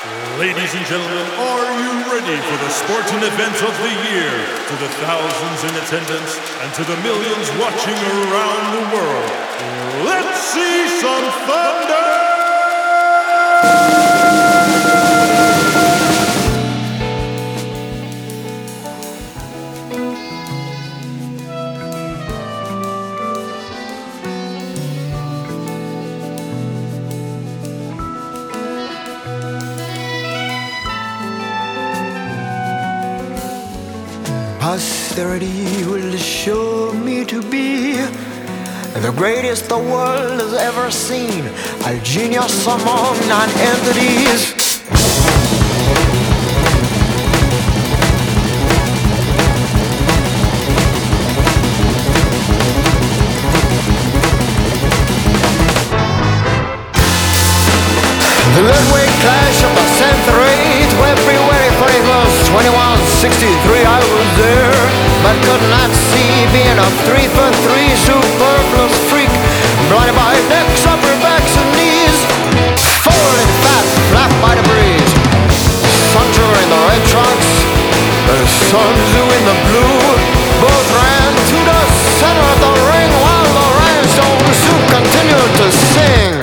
Ladies and gentlemen, are you ready for the sporting event of the year? To the thousands in attendance and to the millions watching around the world, let's see some thunder! Posterity will show me to be the greatest the world has ever seen, a genius among non-entities. The midway clash of the century, February 21st, 2163, I was there, but could not see, being a 3-for-3 superfluous freak, blinded by necks, upper backs, and knees, falling fat, flapped by the breeze. Sancho in the red trunks, the Sun Tzu in the blue, both ran to the center of the ring while the rhinestone suit continued to sing.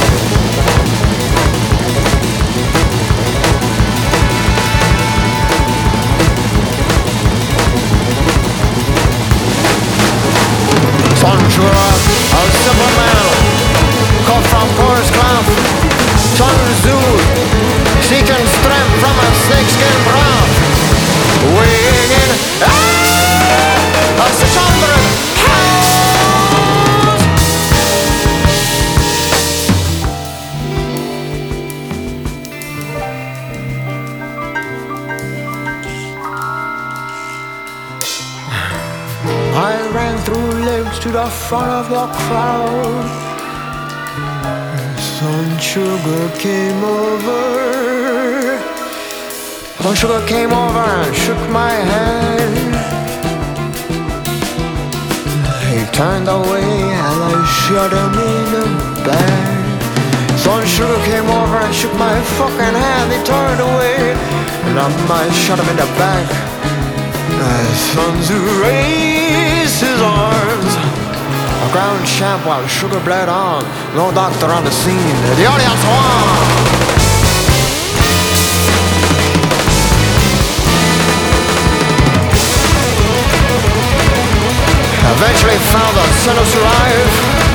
Sanjura, a simple man, cut from porous cloth. Sun Tzu, seeking strength from a snakeskin broth. Weighing in, a 600 pounds. I ran through legs to the front of the crowd. Sun Sugar came over. Sun Sugar came over and shook my hand. He turned away and I shot him in the back. Sun Sugar came over and shook my fucking hand. He turned away and I shot him in the back. Sun Tzu raised his arms, a ground champ while Sugar bled on. No doctor on the scene, the audience won. Eventually found the sentence alive.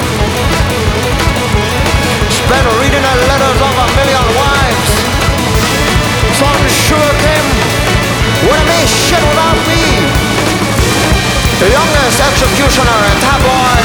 Spent reading the letters of 1,000,000 wives. Sun Sugar came when I made shit without me. The youngest executioner in tabloid